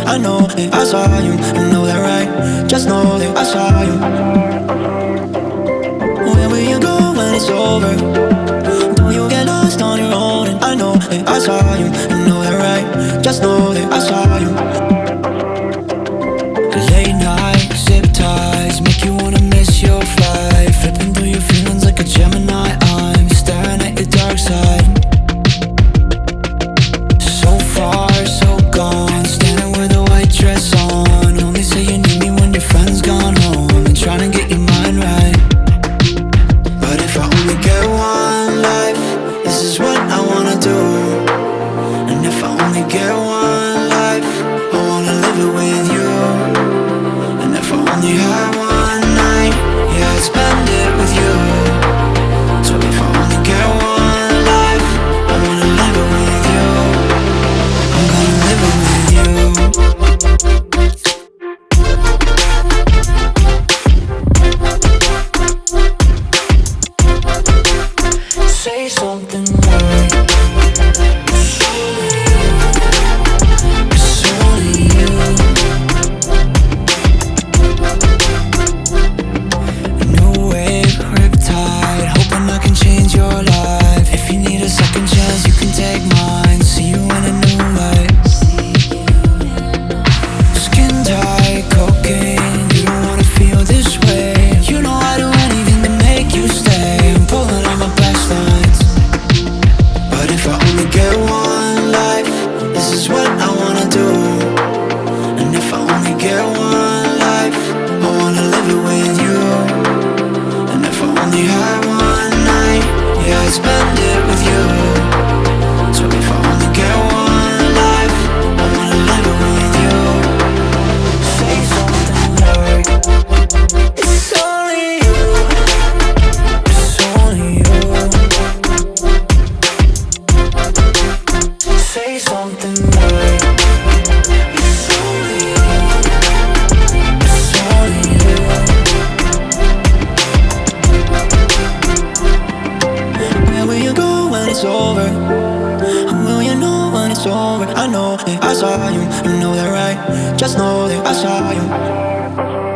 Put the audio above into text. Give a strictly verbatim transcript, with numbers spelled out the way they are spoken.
I know that I saw you, you know that right? Just know that I saw you. Where will you go when it's over? Don't you get lost on your own? And I know that I saw you, you know that right? Just know that I saw you. Late night, zip ties, make you wanna miss your flight. Flipping through your feelings like a Gemini. I'm staring at your dark side. So far, so gone, standing with a white dress on. Only say you need me when your friend's gone home, and trying to get your mind right. But if I only get one life, this is what I wanna do. And if I only get one life, I wanna live it with you. And if I only had one night, yeah, I'd spend it with you. So if I only get one life, I wanna live it with you. I'm gonna live it with you. Say something right. It's only you. It's only you. New wave, riptide, hoping I can change your life. If you need a second chance, you can take mine. See you in a new light. Skin tight, cocaine, you don't wanna feel this way. You know I do anything to make you stay. I'm pulling on my best lines. But if I only get one life, this is what I wanna do. And if I only get one life, I wanna live it with you. And if I only had one night, yeah, I'd spend it with you. So if I only get one life, I wanna live it with you. Say something like, it's only you. It's only you. Say something like, it's only you. It's only you. Where will you go when it's over? And will you know when it's over? I know that I saw you, you know that right? Just know that I saw you.